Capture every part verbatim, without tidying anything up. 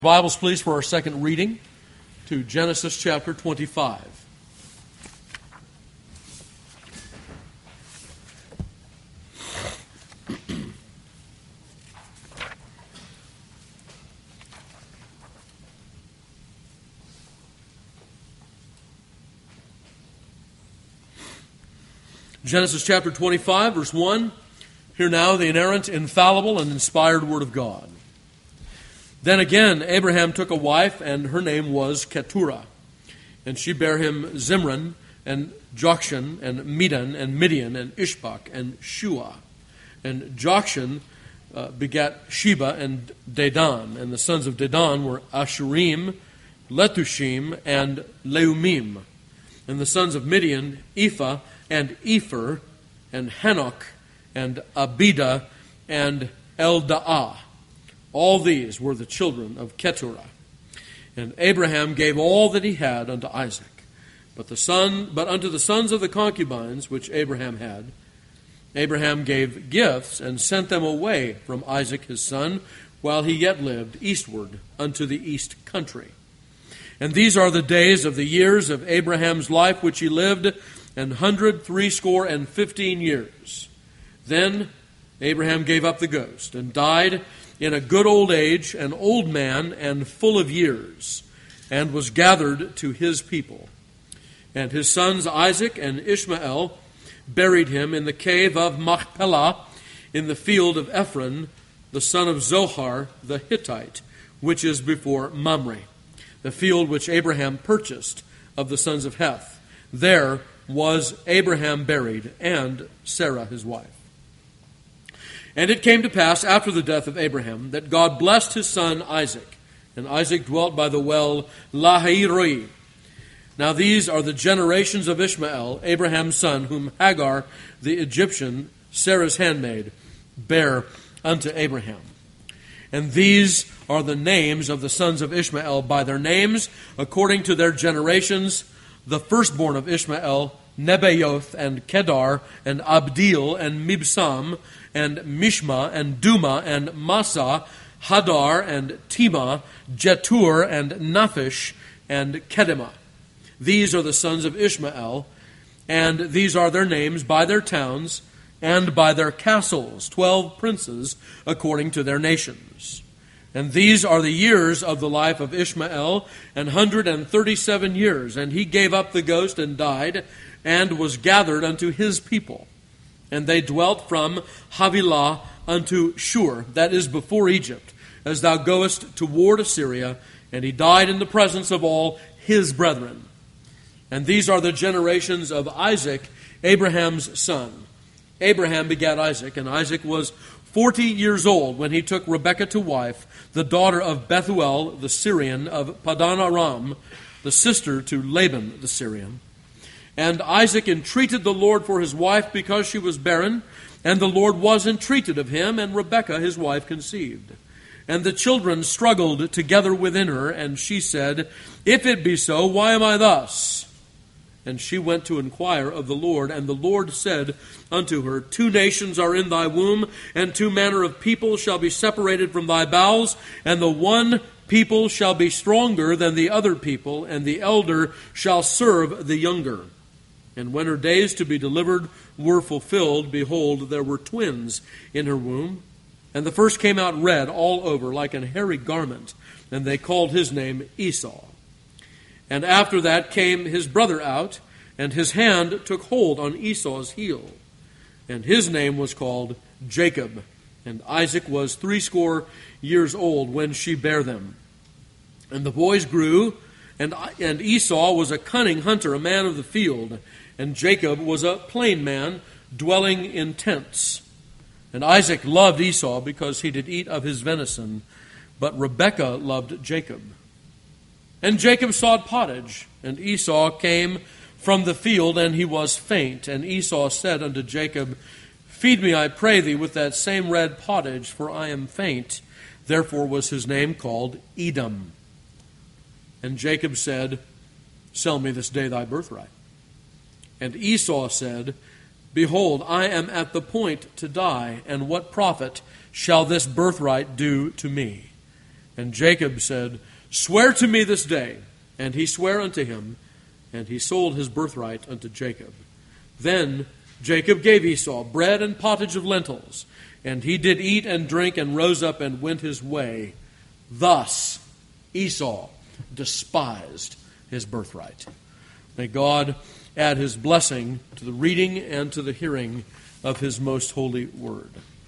Bibles, please, for our second reading to Genesis chapter twenty-five. Genesis chapter twenty-five, verse one. Hear now the inerrant, infallible, and inspired word of God. Then again Abraham took a wife, and her name was Keturah. And she bare him Zimran, and Jokshan, and Medan, and Midian, and Ishbak, and Shua. And Jokshan uh, begat Sheba and Dedan. And the sons of Dedan were Ashurim, Letushim, and Leumim. And the sons of Midian, Ephah, and Epher, and Hanok, and Abida, and Eldaah. All these were the children of Keturah. And Abraham gave all that he had unto Isaac. But the son, but unto the sons of the concubines which Abraham had, Abraham gave gifts and sent them away from Isaac his son, while he yet lived eastward unto the east country. And these are the days of the years of Abraham's life which he lived, an hundred threescore and fifteen years. Then Abraham gave up the ghost, and died in a good old age, an old man and full of years, and was gathered to his people. And his sons Isaac and Ishmael buried him in the cave of Machpelah, in the field of Ephron, the son of Zohar the Hittite, which is before Mamre, the field which Abraham purchased of the sons of Heth. There was Abraham buried, and Sarah his wife. And it came to pass after the death of Abraham that God blessed his son Isaac. And Isaac dwelt by the well Lahairoi. Now these are the generations of Ishmael, Abraham's son, whom Hagar the Egyptian, Sarah's handmaid, bare unto Abraham. And these are the names of the sons of Ishmael by their names, according to their generations. The firstborn of Ishmael, Nebaioth, and Kedar, and Abdil, and Mibsam, and Mishma, and Duma, and Massa, Hadar, and Tema, Jetur, and Naphish, and Kedemah. These are the sons of Ishmael, and these are their names by their towns and by their castles, twelve princes, according to their nations. And these are the years of the life of Ishmael, an hundred and thirty-seven years. And he gave up the ghost and died, and was gathered unto his people. And they dwelt from Havilah unto Shur, that is before Egypt, as thou goest toward Assyria. And he died in the presence of all his brethren. And these are the generations of Isaac, Abraham's son. Abraham begat Isaac, and Isaac was forty years old when he took Rebekah to wife, the daughter of Bethuel the Syrian of Padan Aram, the sister to Laban the Syrian. And Isaac entreated the Lord for his wife because she was barren, and the Lord was entreated of him, and Rebekah his wife conceived. And the children struggled together within her, and she said, If it be so, why am I thus? And she went to inquire of the Lord, and the Lord said unto her, Two nations are in thy womb, and two manner of people shall be separated from thy bowels, and the one people shall be stronger than the other people, and the elder shall serve the younger. And when her days to be delivered were fulfilled, behold, there were twins in her womb. And the first came out red all over, like an hairy garment, and they called his name Esau. And after that came his brother out, and his hand took hold on Esau's heel. And his name was called Jacob. And Isaac was threescore years old when she bare them. And the boys grew, and, and Esau was a cunning hunter, a man of the field. And Jacob was a plain man, dwelling in tents. And Isaac loved Esau because he did eat of his venison, but Rebekah loved Jacob. And Jacob sought pottage, and Esau came from the field, and he was faint. And Esau said unto Jacob, Feed me, I pray thee, with that same red pottage, for I am faint. Therefore was his name called Edom. And Jacob said, Sell me this day thy birthright. And Esau said, Behold, I am at the point to die, and what profit shall this birthright do to me? And Jacob said, Swear to me this day. And he sware unto him, and he sold his birthright unto Jacob. Then Jacob gave Esau bread and pottage of lentils, and he did eat and drink, and rose up and went his way. Thus Esau despised his birthright. May God add his blessing to the reading and to the hearing of his most holy word.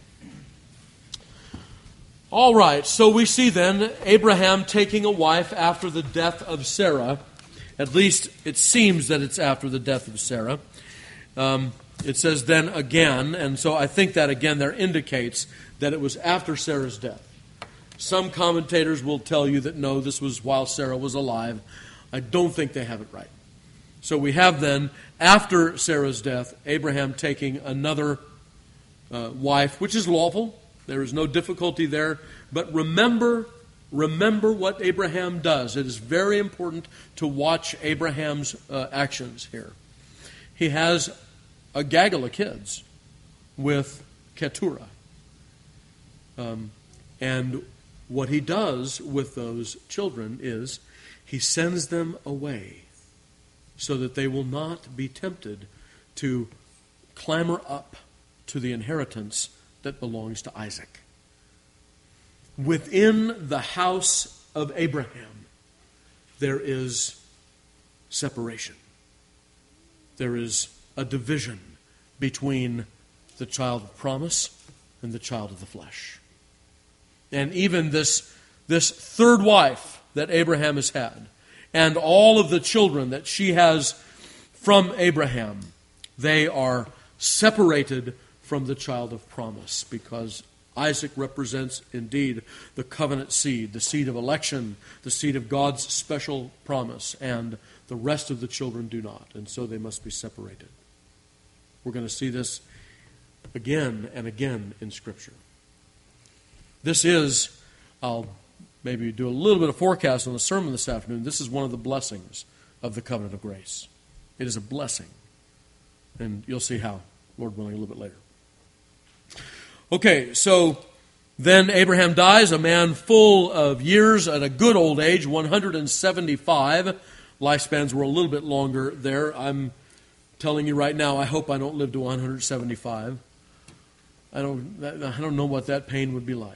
All right, so we see then Abraham taking a wife after the death of Sarah. At least it seems that it's after the death of Sarah. Um, it says then again, and so I think that again there indicates that it was after Sarah's death. Some commentators will tell you that no, this was while Sarah was alive. I don't think they have it right. So we have then, after Sarah's death, Abraham taking another uh, wife, which is lawful. There is no difficulty there. But remember, remember what Abraham does. It is very important to watch Abraham's uh, actions here. He has a gaggle of kids with Keturah. Um, and what he does with those children is he sends them away so that they will not be tempted to clamber up to the inheritance that belongs to Isaac. Within the house of Abraham, there is separation. There is a division between the child of promise and the child of the flesh. And even this, this third wife that Abraham has had, and all of the children that she has from Abraham, they are separated from the child of promise, because Isaac represents indeed the covenant seed, the seed of election, the seed of God's special promise, and the rest of the children do not, and so they must be separated. We're going to see this again and again in Scripture. This is, I'll maybe do a little bit of forecast on the sermon this afternoon. This is one of the blessings of the covenant of grace. It is a blessing. And you'll see how, Lord willing, a little bit later. Okay, so then Abraham dies, a man full of years at a good old age, one hundred seventy-five. Lifespans were a little bit longer there. I'm telling you right now, I hope I don't live to one hundred seventy-five. I don't, I don't know what that pain would be like.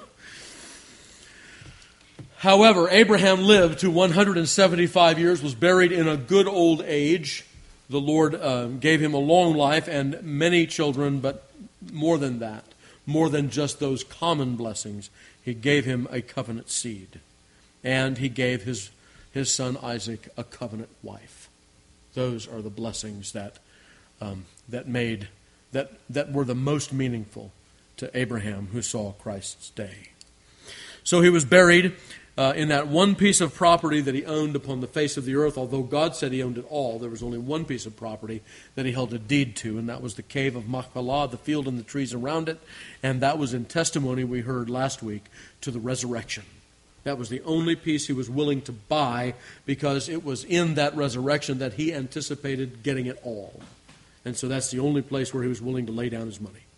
However, Abraham lived to one hundred seventy-five years, was buried in a good old age. The Lord uh, gave him a long life and many children, but more than that, more than just those common blessings, he gave him a covenant seed. And he gave his, his son Isaac a covenant wife. Those are the blessings that um, that made that that were the most meaningful to Abraham, who saw Christ's day. So he was buried Uh, in that one piece of property that he owned upon the face of the earth. Although God said he owned it all, there was only one piece of property that he held a deed to, and that was the cave of Machpelah, the field and the trees around it, and that was in testimony, we heard last week, to the resurrection. That was the only piece he was willing to buy, because it was in that resurrection that he anticipated getting it all. And so that's the only place where he was willing to lay down his money.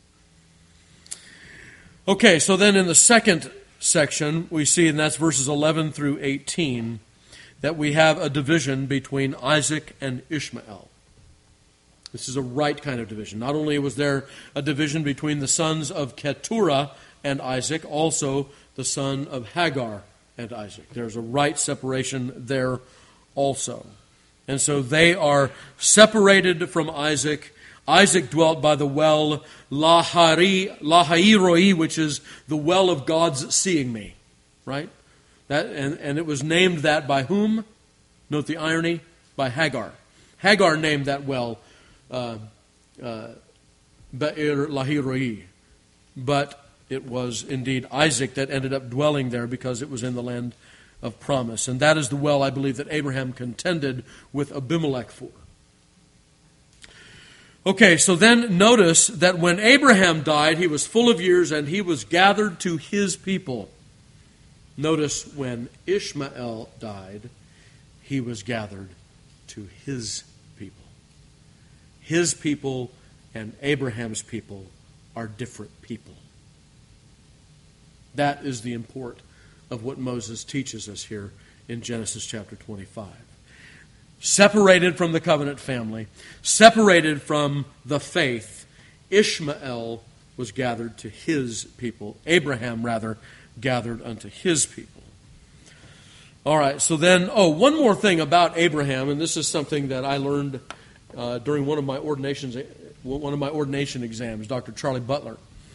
Okay, so then in the second section, we see, and that's verses eleven through eighteen, that we have a division between Isaac and Ishmael. This is a right kind of division. Not only was there a division between the sons of Keturah and Isaac, also the son of Hagar and Isaac. There's a right separation there also. And so they are separated from Isaac. Isaac dwelt by the well Lahairoi, which is the well of God's seeing me, right? That and, and it was named that by whom? Note the irony, by Hagar. Hagar named that well uh, uh, Be'er Lahairoi, but it was indeed Isaac that ended up dwelling there because it was in the land of promise. And that is the well, I believe, that Abraham contended with Abimelech for. Okay, so then notice that when Abraham died, he was full of years and he was gathered to his people. Notice when Ishmael died, he was gathered to his people. His people and Abraham's people are different people. That is the import of what Moses teaches us here in Genesis chapter twenty-five. Separated from the covenant family, separated from the faith, Ishmael was gathered to his people. Abraham, rather, gathered unto his people. All right, so then, oh, one more thing about Abraham, and this is something that I learned uh, during one of my ordinations, one of my ordination exams, Doctor Charlie Butler.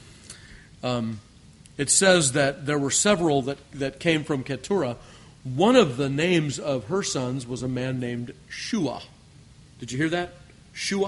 Um, it says that there were several that, that came from Keturah. One of the names of her sons was a man named Shua. Did you hear that? Shua.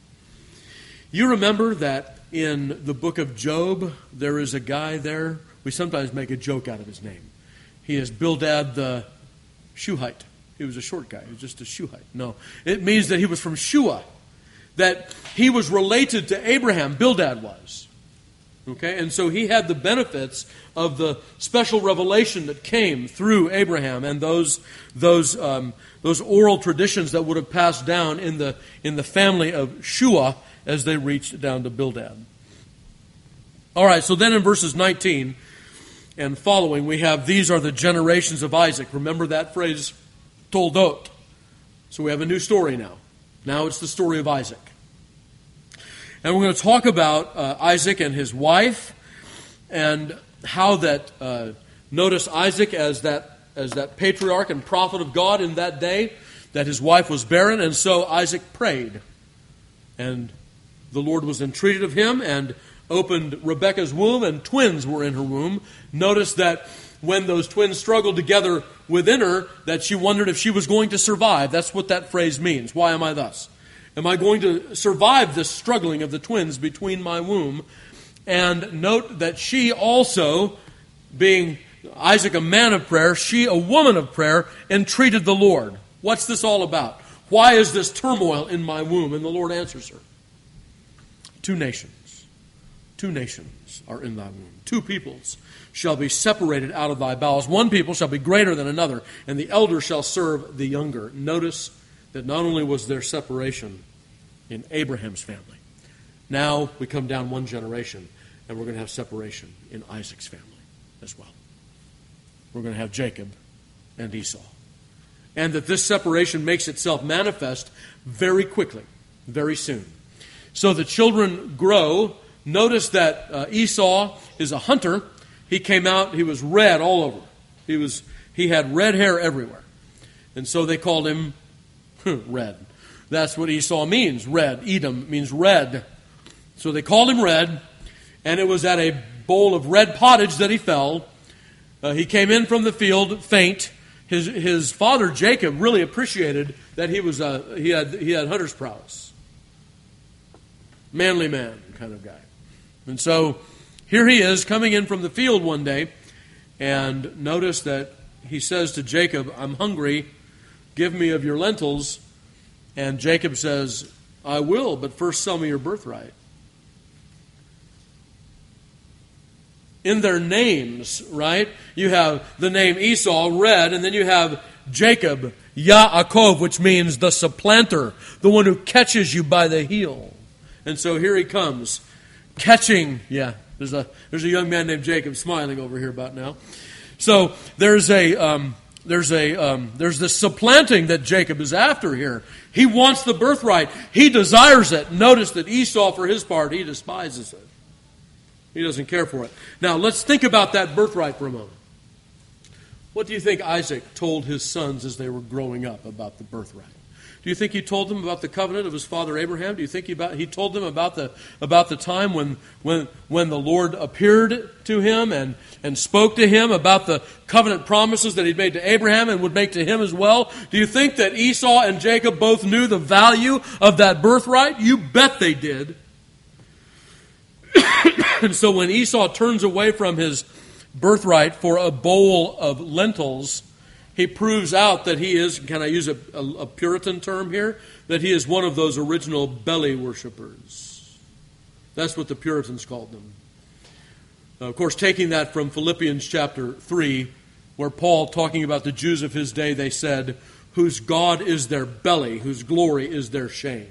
You remember that in the book of Job, there is a guy there. We sometimes make a joke out of his name. He is Bildad the Shuhite. He was a short guy. He was just a Shuhite. No, it means that he was from Shua. That he was related to Abraham. Bildad was. Okay, and so he had the benefits of the special revelation that came through Abraham and those those um, those oral traditions that would have passed down in the in the family of Shua as they reached down to Bildad. All right, so then in verses nineteen and following, we have these are the generations of Isaac. Remember that phrase, toldot. So we have a new story now. Now it's the story of Isaac. And we're going to talk about uh, Isaac and his wife, and how that, uh, notice Isaac as that as that patriarch and prophet of God in that day, that his wife was barren, and so Isaac prayed. And the Lord was entreated of him and opened Rebekah's womb, and twins were in her womb. Notice that when those twins struggled together within her, that she wondered if she was going to survive. That's what that phrase means. Why am I thus? Am I going to survive this struggling of the twins between my womb? And note that she also, being Isaac a man of prayer, she a woman of prayer, entreated the Lord. What's this all about? Why is this turmoil in my womb? And the Lord answers her. Two nations, two nations are in thy womb. Two peoples shall be separated out of thy bowels. One people shall be greater than another, and the elder shall serve the younger. Notice that not only was there separation in Abraham's family, now we come down one generation, and we're going to have separation in Isaac's family as well. We're going to have Jacob and Esau. And that this separation makes itself manifest very quickly, very soon. So the children grow. Notice that uh, Esau is a hunter. He came out, he was red all over. He was he had red hair everywhere. And so they called him red. That's what Esau means, red. Edom means red. So they called him red, and it was at a bowl of red pottage that he fell. Uh, he came in from the field faint. His his father Jacob really appreciated that he was uh, he had he had hunter's prowess, manly man kind of guy. And so here he is coming in from the field one day, and notice that he says to Jacob, "I'm hungry. Give me of your lentils." And Jacob says, "I will, but first sell me your birthright." In their names, right? You have the name Esau, red, and then you have Jacob, Yaakov, which means the supplanter, the one who catches you by the heel. And so here he comes, catching, yeah, there's a there's a young man named Jacob smiling over here about now. So there's a um, there's a um, there's this supplanting that Jacob is after here. He wants the birthright. He desires it. Notice that Esau, for his part, he despises it. He doesn't care for it. Now, let's think about that birthright for a moment. What do you think Isaac told his sons as they were growing up about the birthright? Do you think he told them about the covenant of his father Abraham? Do you think he, about, he told them about the about the time when when when the Lord appeared to him and, and spoke to him about the covenant promises that he'd made to Abraham and would make to him as well? Do you think that Esau and Jacob both knew the value of that birthright? You bet they did. And so when Esau turns away from his birthright for a bowl of lentils, he proves out that he is, can I use a, a, a Puritan term here? That he is one of those original belly worshipers. That's what the Puritans called them. Uh, of course, taking that from Philippians chapter three, where Paul, talking about the Jews of his day, they said, whose God is their belly, whose glory is their shame.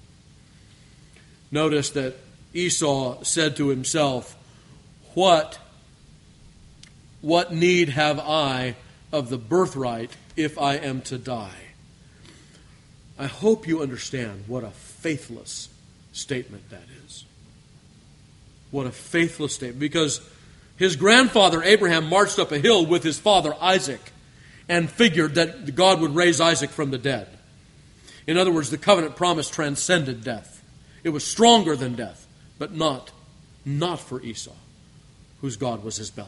Notice that Esau said to himself, what what need have I of the birthright if I am to die? I hope you understand what a faithless statement that is. What a faithless statement. Because his grandfather Abraham marched up a hill with his father Isaac and figured that God would raise Isaac from the dead. In other words, the covenant promise transcended death. It was stronger than death, but not, not for Esau, whose God was his belly.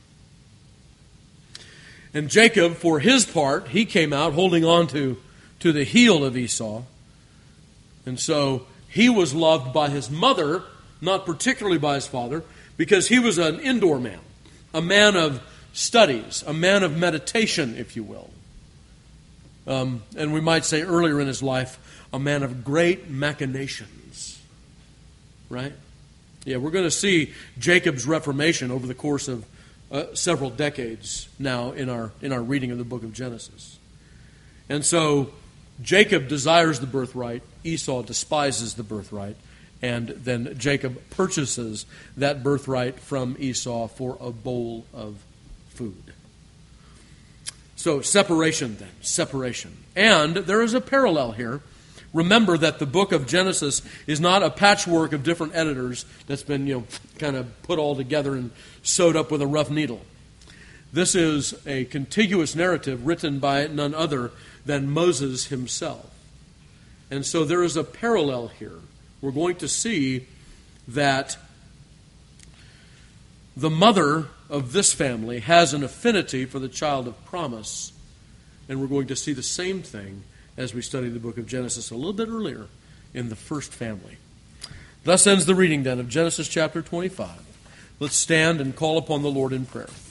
And Jacob, for his part, he came out holding on to, to the heel of Esau. And so he was loved by his mother, not particularly by his father, because he was an indoor man, a man of studies, a man of meditation, if you will. Um, and we might say earlier in his life, a man of great machinations. Right? Yeah, we're going to see Jacob's reformation over the course of uh, several decades now in our in our reading of the book of Genesis. And so Jacob desires the birthright, Esau despises the birthright, and then Jacob purchases that birthright from Esau for a bowl of food. So separation then, separation. And there is a parallel here. Remember that the book of Genesis is not a patchwork of different editors that's been, you know, kind of put all together and sewed up with a rough needle. This is a contiguous narrative written by none other than Moses himself. And so there is a parallel here. We're going to see that the mother of this family has an affinity for the child of promise. And we're going to see the same thing as we study the book of Genesis a little bit earlier in the first family. Thus ends the reading then of Genesis chapter twenty-five. Let's stand and call upon the Lord in prayer.